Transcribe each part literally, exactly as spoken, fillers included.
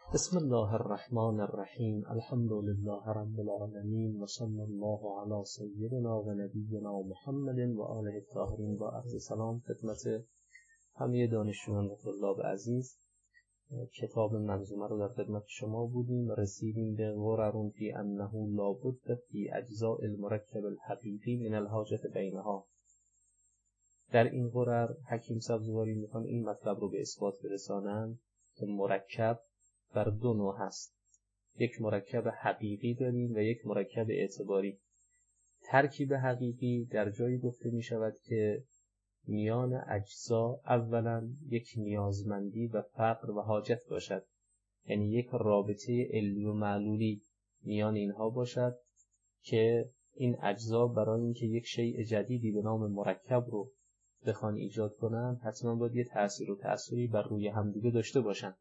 بسم الله الرحمن الرحیم. الحمد لله رب العالمین و صلی الله علی سیدنا و نبینا محمد و آله الطاهرین. با عرض سلام خدمت همه دانشجویان و طلاب عزیز. کتاب منظومه رو در خدمت شما بودیم و رسیدیم به غرر فی انه لا بد فی اجزاء المرکب الحقیقی من الحاجة بینها. در این غرر حکیم سبزواری میخوان این مطلب رو به اثبات برسانند که مرکب بر دو نوع هست. یک مرکب حقیقی داریم و یک مرکب اعتباری. ترکیب حقیقی در جایی گفته می شود که میان اجزا اولا یک نیازمندی و فقر و حاجت باشد، یعنی یک رابطه علی و معلولی میان اینها باشد که این اجزا برای اینکه یک شیء جدیدی به نام مرکب رو بخوان ایجاد کنن حتما باید یه تأثیر و تأثیری بر روی همدیگه داشته باشن.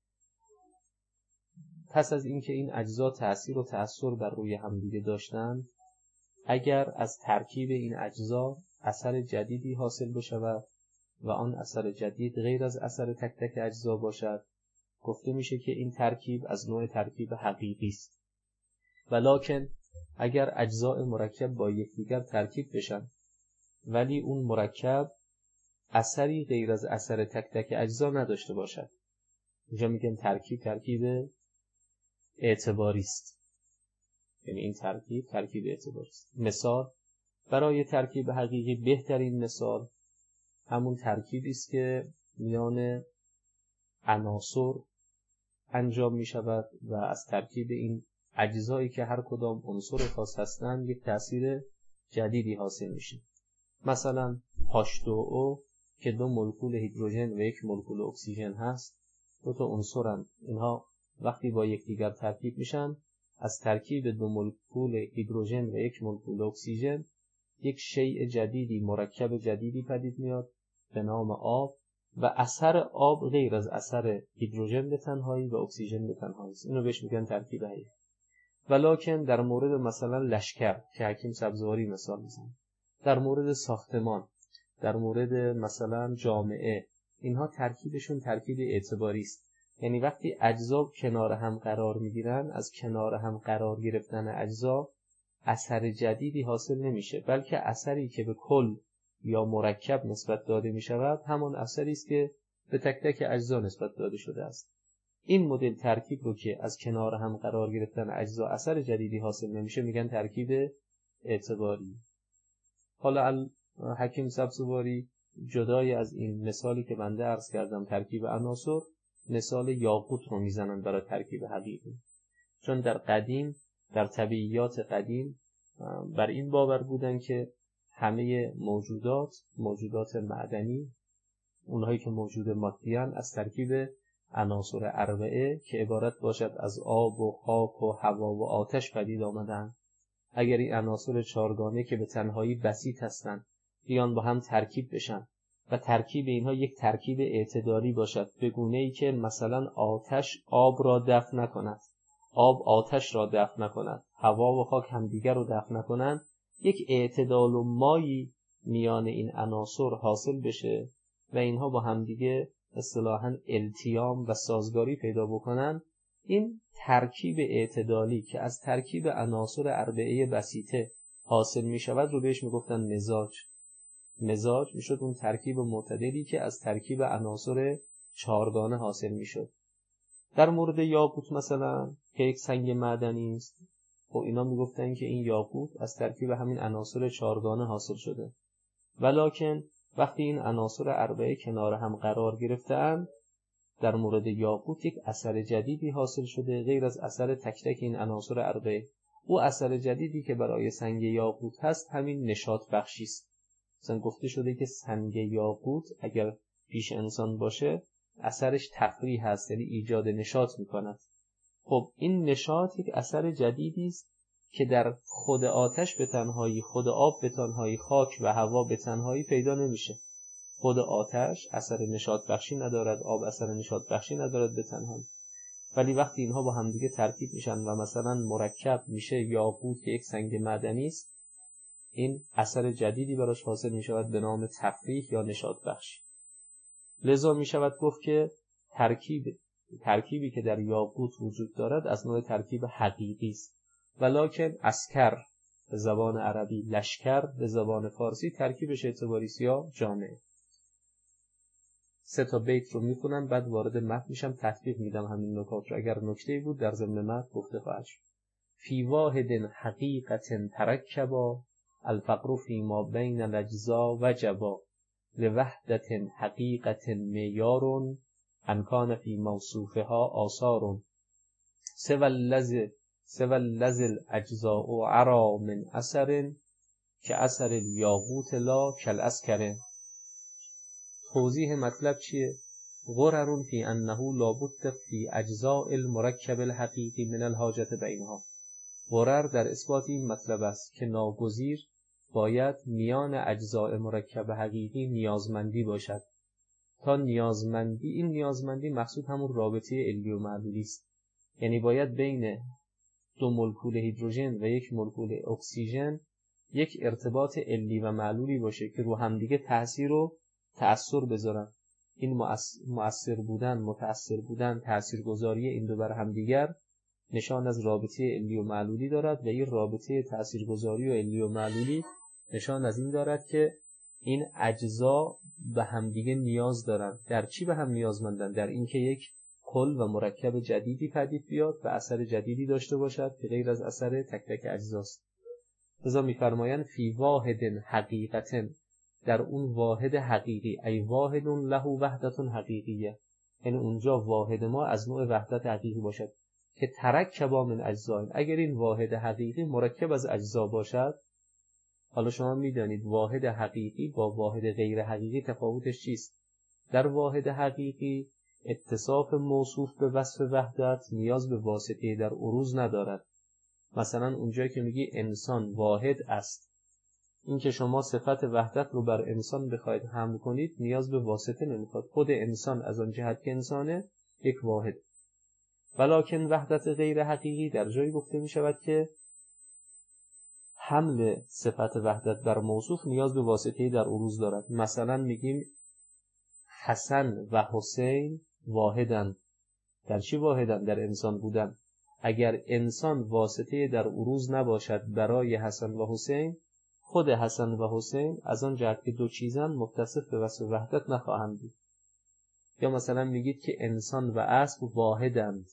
پس از اینکه این اجزا تأثیر و تأثیر بر روی همدیگه داشتند، اگر از ترکیب این اجزا اثر جدیدی حاصل بشود و آن اثر جدید غیر از اثر تک تک اجزا باشد، گفته میشه که این ترکیب از نوع ترکیب حقیقی است. ولکن اگر اجزاء مرکب با یکدیگر ترکیب بشن ولی اون مرکب اثری غیر از اثر تک تک اجزا نداشته باشد، اینجا میگن ترکیب ترکیب اعتباری است. یعنی این ترکیب ترکیب اعتباری است. مثال برای ترکیب حقیقی بهترین مثال همون ترکیبی است که میان عناصر انجام می شود و از ترکیب این اجزایی که هر کدام عنصر خاص هستند یک تأثیر جدیدی حاصل میشه. مثلا هاچ دو او که دو مولکول هیدروژن و یک مولکول اکسیژن هست، دو تا عنصرند. اینها وقتی با یکدیگر ترکیب میشن، از ترکیب دو مولکول هیدروژن و یک مولکول اکسیژن یک شیء جدیدی، مرکب جدیدی پدید میاد به نام آب و اثر آب غیر از اثر هیدروژن به تنهایی و اکسیژن به تنهایی است. اینو بهش میگن ترکیب حقیقی. ولکن در مورد مثلا لشکر که حکیم سبزواری مثال میزنه، در مورد ساختمان، در مورد مثلا جامعه، اینها ترکیبشون ترکیب اعتباری است. یعنی وقتی اجزا کنار هم قرار میگیرن، از کنار هم قرار گرفتن اجزا اثر جدیدی حاصل نمیشه، بلکه اثری که به کل یا مرکب نسبت داده میشود همان اثری است که به تک تک اجزا نسبت داده شده است. این مدل ترکیب رو که از کنار هم قرار گرفتن اجزا اثر جدیدی حاصل نمیشه میگن ترکیب اعتباری. حالا حکیم سبزواری جدای از این مثالی که بنده عرض کردم ترکیب عناصر، مثال یاقوت رو میزنن برای ترکیب حقیقی. چون در قدیم، در طبیعیات قدیم بر این باور بودن که همه موجودات، موجودات معدنی، اونهایی که موجود مادیان، از ترکیب عناصر اربعه که عبارت باشد از آب و خاک و هوا و آتش پدید آمدن. اگر این عناصر چهارگانه که به تنهایی بسیط هستند بیان با هم ترکیب بشن و ترکیب اینها یک ترکیب اعتدالی باشد، به گونه‌ای که مثلا آتش آب را دفع نکند، آب آتش را دفع نکند، هوا و خاک همدیگر رو دفع نکنند، یک اعتدال و مایی میان این عناصر حاصل بشه و اینها با همدیگه اصطلاحاً التیام و سازگاری پیدا بکنن. این ترکیب اعتدالی که از ترکیب عناصر اربعه بسیطه حاصل می شود رو بهش می گفتن مزاج. مزاج می شد اون ترکیب معتدلی که از ترکیب عناصر چهارگانه حاصل می شد. در مورد یاقوت مثلا که یک سنگ معدنی است، خب اینا می گفتن که این یاقوت از ترکیب همین عناصر چهارگانه حاصل شده. ولکن وقتی این عناصر اربعه کنار هم قرار گرفتند، در مورد یاقوت یک اثر جدیدی حاصل شده غیر از اثر تک تک این عناصر اربعه. او اثر جدیدی که برای سنگ یاقوت هست همین نشاط بخشی است. مثلا گفته شده که سنگ یاقوت اگر پیش انسان باشه اثرش تفریح هست، یعنی ایجاد نشاط میکند. خب این نشاط یک اثر جدیدی است که در خود آتش به تنهایی، خود آب به تنهایی، خاک و هوا به تنهایی پیدا نمیشه. خود آتش اثر نشاط بخشی ندارد، آب اثر نشاط بخشی ندارد به تنهایی. ولی وقتی اینها با همدیگه ترکیب میشن و مثلا مرکب میشه یاقوت که یک سنگ معدنی است، این اثر جدیدی براش حاصل میشود به نام تفریح یا نشاط بخشی. لذا میشود گفت که ترکیب ترکیبی که در یاقوت وجود دارد از نوع ترکیب حقیقی است. ولکن اسکر به زبان عربی، لشکر به زبان فارسی ترکیبش اعتباری سیاه جامعه. سه تا بیت رو میخونم بعد وارد متن میشم، تطبیق میدم همین نکات رو. اگر نکته‌ای بود در ضمن متن گفته خواهد شد. فی واحد حقیقت ترکبا الفقر فی ما بین الاجزا وجبا لوحدت حقیقت معیار ان کان فی موصوفها آثار سوى الذی سوى الذی الاجزاء عرا من اثر که اثر الیاقوت لا کالاسکر. توضیح مطلب چیه؟ غرر فی انه لابد فی اجزاء المرکب الحقیقی من الحاجت بینها. غرر در اثبات این مطلب است که ناگزیر باید میان اجزاء مرکب حقیقی نیازمندی باشد. تا نیازمندی، این نیازمندی مقصود همون رابطه علی و معلولی است. یعنی باید بین دو مولکول هیدروژن و یک مولکول اکسیژن یک ارتباط علی و معلولی باشه که رو همدیگه تأثیر و تأثیر بذارن. این مؤثر بودن، متأثر بودن، تأثیرگذاری این دو بر همدیگر نشان از رابطه علی و معلولی دارد و این رابطه تأثیرگذاری و علی و معلولی نشان از این دارد که این اجزا به همدیگه نیاز دارن. در چی به هم نیازمندن؟ در اینکه یک کل و مرکب جدیدی پدید بیاد و اثر جدیدی داشته باشد که غیر از اثر تک تک اجزاست. لذا می‌فرمایند فی واحد حقیقتن، در اون واحد حقیقی، ای واحد له وحدت حقیقیه، یعنی اونجا واحد ما از نوع وحدت حقیقی باشد که ترکبا من اجزاء. اگر این واحد حقیقی مرکب از اجزا باشد، حالا شما میدانید واحد حقیقی با واحد غیر حقیقی تفاوتش چیست؟ در واحد حقیقی اتصاف موصوف به وصف وحدت نیاز به واسطه در عروض ندارد. مثلا اونجایی که میگی انسان واحد است، این که شما صفت وحدت رو بر انسان بخواید حمل کنید نیاز به واسطه نمیخواد. خود انسان از آن جهت که انسانه یک واحد. ولکن وحدت غیر حقیقی در جایی گفته میشود که حمل صفت وحدت بر موصوف نیاز به واسطه در عروض دارد. مثلا میگیم حسن و حسین واحدند. در چی واحدند؟ در انسان بودن. اگر انسان واسطه در عروض نباشد برای حسن و حسین، خود حسن و حسین از آن جهت که دو چیزن متصف به وصف وحدت نخواهند بود. یا مثلا میگید که انسان و اسب واحدند.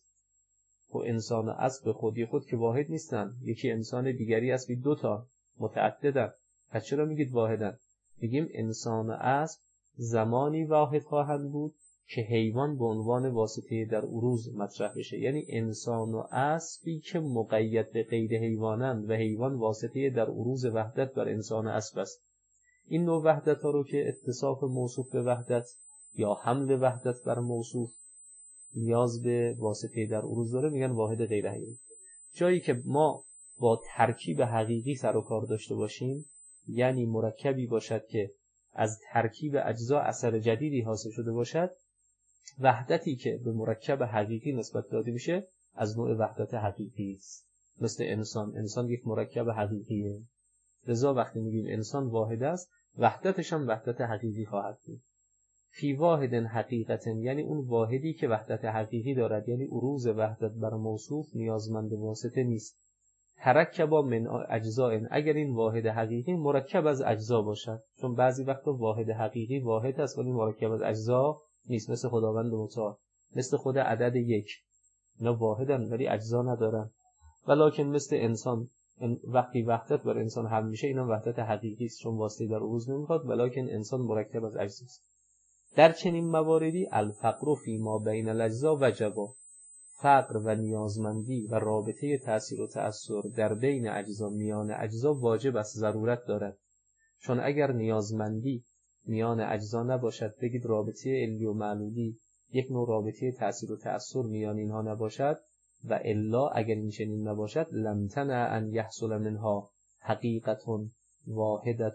و انسان و اسب به خودی خود که واحد نیستن، یکی انسان دیگری اسبی دوتا متعددن. پس چرا میگید واحدن؟ میگیم انسان و اسب زمانی واحد خواهند بود که حیوان به عنوان واسطه در عروض مطرح بشه. یعنی انسان و اسبی که مقید به قید حیوانند و حیوان واسطه در عروض وحدت بر انسان و اسب است. این نوع وحدت ها رو که اتصاف موصوف به وحدت یا حمل وحدت بر موصوف نیاز به واسطه در عروض داره میگن واحد غیر حقیقی. جایی که ما با ترکیب حقیقی سر و کار داشته باشیم، یعنی مرکبی باشد که از ترکیب اجزا اثر جدیدی حاصل شده باشد، وحدتی که به مرکب حقیقی نسبت داده میشه از نوع وحدت حقیقی است. مثل انسان، انسان یک مرکب حقیقیه. لذا وقتی میگیم انسان واحد است، وحدتش هم وحدت حقیقی خواهد بود. فی واحد حقیقتن، یعنی اون واحدی که وحدت حقیقی دارد، یعنی عروض وحدت بر موصوف نیازمند واسطه نیست. ترکبا من اجزاء، اگر این واحد حقیقی مرکب از اجزا باشد، چون بعضی وقتا واحد حقیقی واحد است ولی مرکب از اجزا نیست، مثل خداوند متعال، مثل خود عدد یک، اینا واحدن ولی اجزا ندارن. ولکن مثل انسان، وقتی وحدت بر انسان حمل میشه اینا وحدت حقیقی است چون واسطه در عروض نمیخواد، ولکن انسان مرکب از اجزا است. در چنین مواردی الفقر فی ما بین الاجزا وجبا، فقر و نیازمندی و رابطه تأثیر و تأثیر در بین اجزا میان اجزا واجب است، ضرورت دارد. چون اگر نیازمندی میان اجزا نباشد، بگید رابطه علی و معلولی، یک نوع رابطه تأثیر و تأثیر میان اینها نباشد، و الا اگر این چنین نباشد لم تنع ان یحصل منها حقیقت واحدت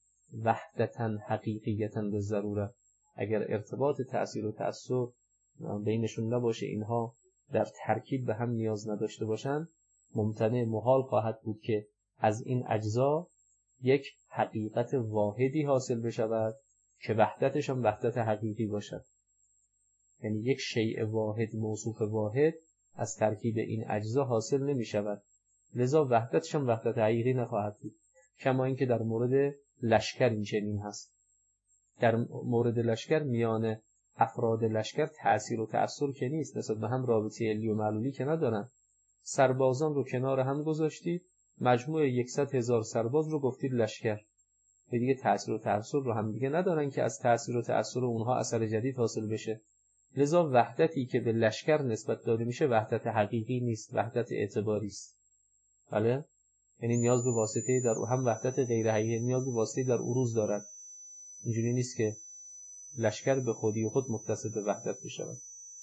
وحدتا حقیقیتا بالضروره. اگر ارتباط تأثیر و تأثیر بینشون نباشه، اینها در ترکیب به هم نیاز نداشته باشند، ممتنع محال خواهد بود که از این اجزا یک حقیقت واحدی حاصل بشود که وحدتش هم وحدت حقیقی باشد. یعنی یک شیء واحد موصوف واحد از ترکیب این اجزا حاصل نمی شود، لذا وحدتش هم وحدت حقیقی نخواهد بود. کما اینکه در مورد لشکر این چنین هست. در مورد لشکر میان افراد لشکر تأثیر و تأثیر که نیست، نسبت به هم رابطه علی و معلولی که ندارن. سربازان رو کنار هم گذاشتید، مجموع یکصد هزار سرباز رو گفتید لشکر، به دیگه تأثیر و تأثیر رو هم دیگه ندارن که از تأثیر و تأثیر اونها اثر جدید حاصل بشه. لذا وحدتی که به لشکر نسبت داده میشه وحدت حقیقی نیست، وحدت اعتباری است. بله؟ یعنی نیاز به واسطه در هم وحدت غیر حقیقی نیاز به واسطه در عروض دارد. اینجوری نیست که لشکر به خودی خود متصل به وحدت بشود.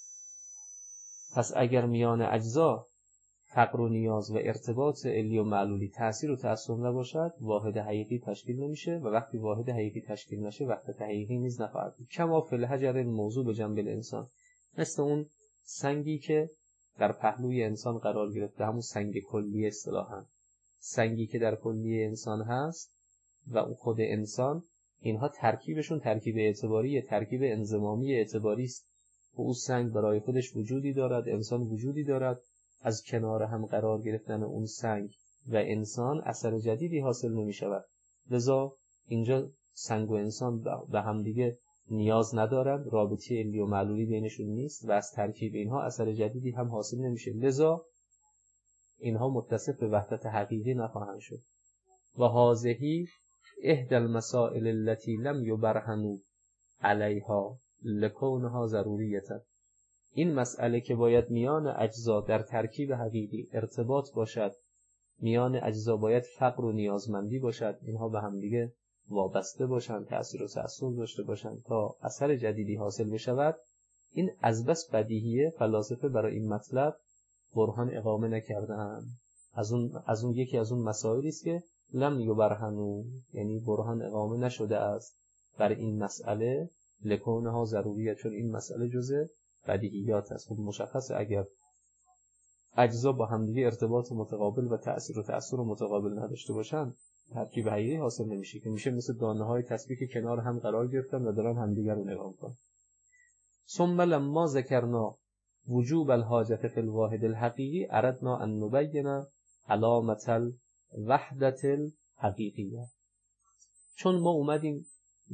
پس اگر میان اجزا فقر و نیاز و ارتباط علی و معلولی تأثیر و تأثیر نباشد، واحد حقیقی تشکیل نمیشه و وقتی واحد حقیقی تشکیل نشه وحدت حقیقی نیز نخواهد بود. کما فی الحجر موضوع به جنب الانسان، مثل اون سنگی که در پهلوی انسان قرار گرفته، همون سنگ کلی اصطلاحاً، سنگی که در کلی انسان هست و اون خود انسان، اینها ترکیبشون ترکیب اعتباری، ترکیب انضمامی اعتباری است. و اون سنگ برای خودش وجودی دارد، انسان وجودی دارد. از کنار هم قرار گرفتن اون سنگ و انسان اثر جدیدی حاصل نمی شود. لذا اینجا سنگ و انسان به هم دیگه نیاز ندارند، رابطه علی و معلولی بینشون نیست و از ترکیب اینها اثر جدیدی هم حاصل نمیشه. لذا اینها متصف به وحدت حقیقی نخواهند شد. و هذه احدى المسائل التي لم يبرهنوا علیها لکونها ضروریه. این مسئله که باید میان اجزا در ترکیب حقیقی ارتباط باشد، میان اجزا باید فقر و نیازمندی باشد، اینها به هم دیگه وابسته باشند، تأثیر و تأثیر داشته باشند تا اثر جدیدی حاصل بشود. این از بس بدیهیه، فلاسفه برای این مطلب برهان اقامه نکردند. از اون از اون یکی از اون مسائلی است که لم یبرهنوا، یعنی برهان اقامه نشده است برای این مسئله، لکونها ضروریه، چون این مسئله جزء بدیهیات است. خب مشخصه اگر اجزا با همدیگه ارتباط متقابل و تأثیر و تأثیر متقابل نداشته باشن، ترکیب حقیقی حاصل نمیشه، که میشه مثل دانه های تسبیح که کنار هم قرار گرفتن و دارن همدیگر رو نگاه میکنن. ثم لما ذکرنا وجوب الحاجت فی الواحد الحقیقی اردنا ان نبین علامت الوحدت الحقیقیه. چون ما اومدیم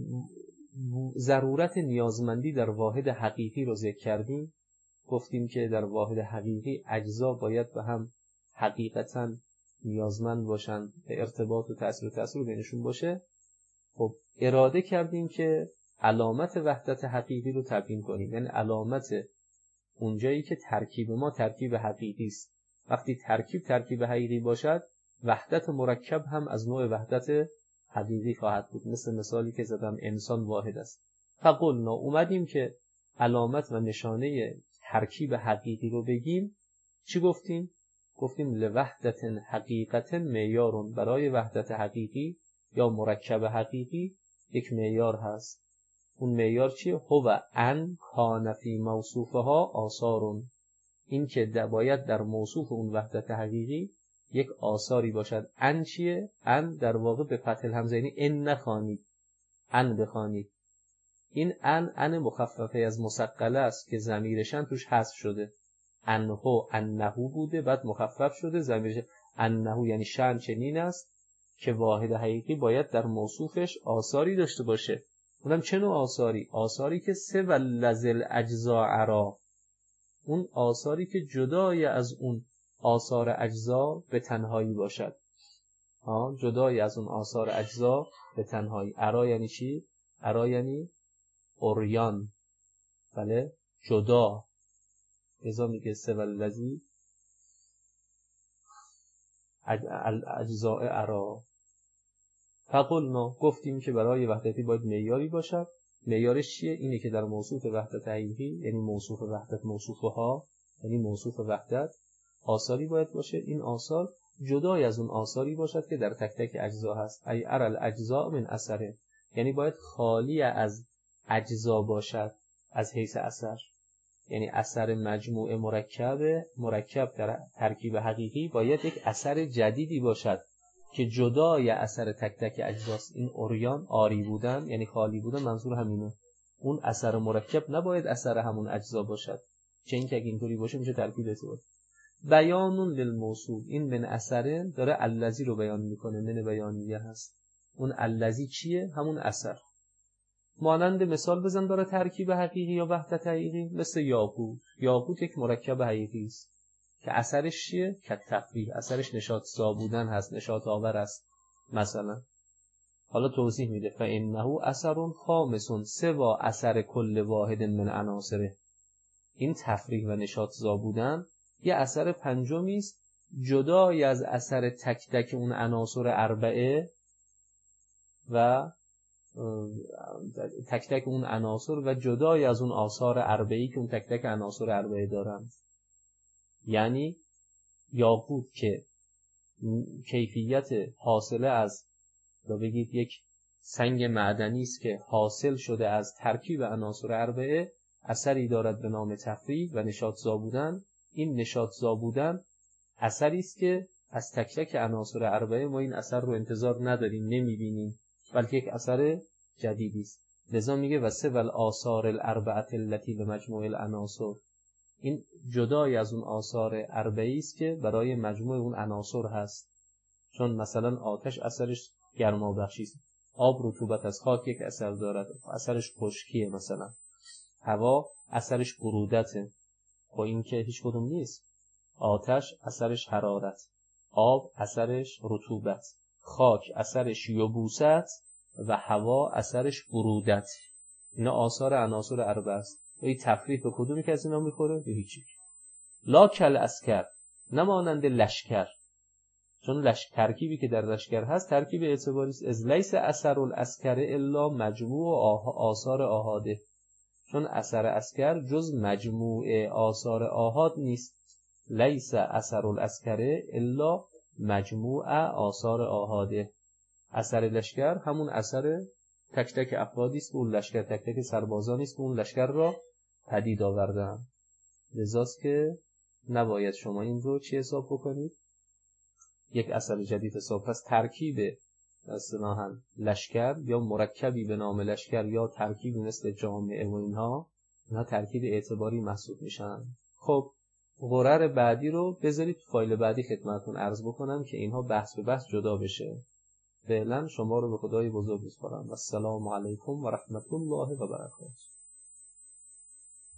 ضرورت نیازمندی در واحد حقیقی رو ذکر کردیم، گفتیم که در واحد حقیقی اجزا باید به هم حقیقتاً نیازمند باشند، به ارتباط و تأثیر و تأثیر بینشون باشه. خب اراده کردیم که علامت وحدت حقیقی رو تبیین کنیم، یعنی علامت اونجایی که ترکیب ما ترکیب حقیقی است. وقتی ترکیب ترکیب حقیقی باشد، وحدت مرکب هم از نوع وحدت حقیقی خواهد بود. مثل مثالی که زدم، انسان واحد است. فقلنا، اومدیم که علامت و نشانه ترکیب حقیقی رو بگیم. چی گفتیم؟ گفتیم لوحدت حقیقت معیارون، برای وحدت حقیقی یا مرکب حقیقی یک معیار هست. اون معیار چیه؟ هو ان کان فی موصوفها آثارون، این که باید در موصوف اون وحدت حقیقی یک آثاری باشد. ان چیه؟ ان در واقع به فتح الهمزه، یعنی ان نخوانید، ان بخوانید. این ان ان مخففه از مثقله است که ضمیرشن توش حذف شده. انه انهو بوده، بعد مخفف شده ضمیرش انهو، یعنی شأن چنین است که واحد حقیقی باید در موصوفش آثاری داشته باشه. اونم چه نوع آثاری؟ آثاری که سه و لزل اجزا را، اون آثاری که جدای از اون آثار اجزا به تنهایی باشد. ها، جدای از اون آثار اجزا به تنهایی. ارا یعنی چی؟ ارا یعنی اوریان، بله، جدا. ازا میگه سواللزی اجزاء ارا. فقلنا، گفتیم که برای وحدتی باید معیاری باشد. معیارش چیه؟ اینه که در موصوف وحدت حقیقی، یعنی موصوف وحدت موصوفها، یعنی موصوف وحدت، آثاری باید باشه. این آثار جدای از اون آثاری باشد که در تک تک اجزا هست. ای ارى الاجزاء من اثره، یعنی باید خالی از اجزا باشد از حیث اثر، یعنی اثر مجموعه مرکب مرکب در ترکیب حقیقی باید یک اثر جدیدی باشد که جدای اثر تک تک اجزاست. این اوریان، آری بودن یعنی خالی بودن، منظور همینه. اون اثر مرکب نباید اثر همون اجزا باشد، چه اینکه اگه اینطوری باشه میشه ترکیب اعتباری. بیانون للموصول، این من اثره داره الذی رو بیان میکنه، من بیانیه هست. اون الذی چیه؟ همون اثر. مانند مثال بزن داره ترکیب حقیقی یا وحدت حقیقی، مثل یاقوت. یاقوت یک مرکب حقیقی است که اثرش چیه؟ که تفریح، اثرش نشاط زا بودن هست، نشاط آور است. مثلا حالا توضیح میده فانه اثر خامس سوا اثر کل واحد من عناصره. این تفریح و نشاط زا بودن یه اثر پنجمی است جدای از اثر تک تک اون عناصر اربعه و تک تک اون عناصر و جدای از اون آثار اربعه‌ای که اون تک تک عناصر اربعه دارن. یعنی یاقوت که کیفیت حاصله از یا بگید یک سنگ معدنی است که حاصل شده از ترکیب عناصر اربعه، اثری دارد به نام تفریح و نشاط زا بودن. این نشاط زا بودن اثری است که از تک تک عناصر اربعه ما این اثر رو انتظار نداریم، نمیبینیم، بلکه یک اثر جدیدی است. لذا میگه و سوى الآثار الاربعه التي لمجموع العناصر، این جدای از اون آثار اربعه‌ای است که برای مجموع اون عناصر هست. چون مثلا آتش اثرش گرما بخشی است، آب رطوبت از خاک یک اثر دارد، اثرش خشکیه. مثلا هوا اثرش برودته، خب این که هیچ کدوم نیست. آتش اثرش حرارت، آب اثرش رطوبت، خاک اثرش یبوست و هوا اثرش برودت. اینا آثار عناصر اربعه است. این تفریح به کدومی که از اینا میخوره؟ به هیچی. لا کل اسکر، نمانند لشکر، چون لشکر ترکیبی که در لشکر هست ترکیب اعتباری است. از لیس اثر الاسکر الا مجموع آثار آحاده، چون اثر اسکر جز مجموع آثار آحاد نیست. لیس اثر الاسکر الا مجموع آثار آحاده. اثر لشکر همون اثر تک تک افرادی است که اون لشکر، تک تک سربازانی است که اون لشکر را پدید آوردن. لذاست که نباید شما این رو چی حساب بکنید؟ یک اثر جدید حساب. پس ترکیب اصطلاحاً لشکر یا مرکبی به نام لشکر یا ترکیبی مثل جامعه و اینها، اینها ترکیب اعتباری محسوب میشن. خب غرر بعدی رو بذارید تو فایل بعدی خدمتتون عرض بکنم که اینها بحث به بحث جدا بشه. فعلا شما رو به خدای بزرگ بسپارم. السلام علیکم و رحمت الله و برکاته.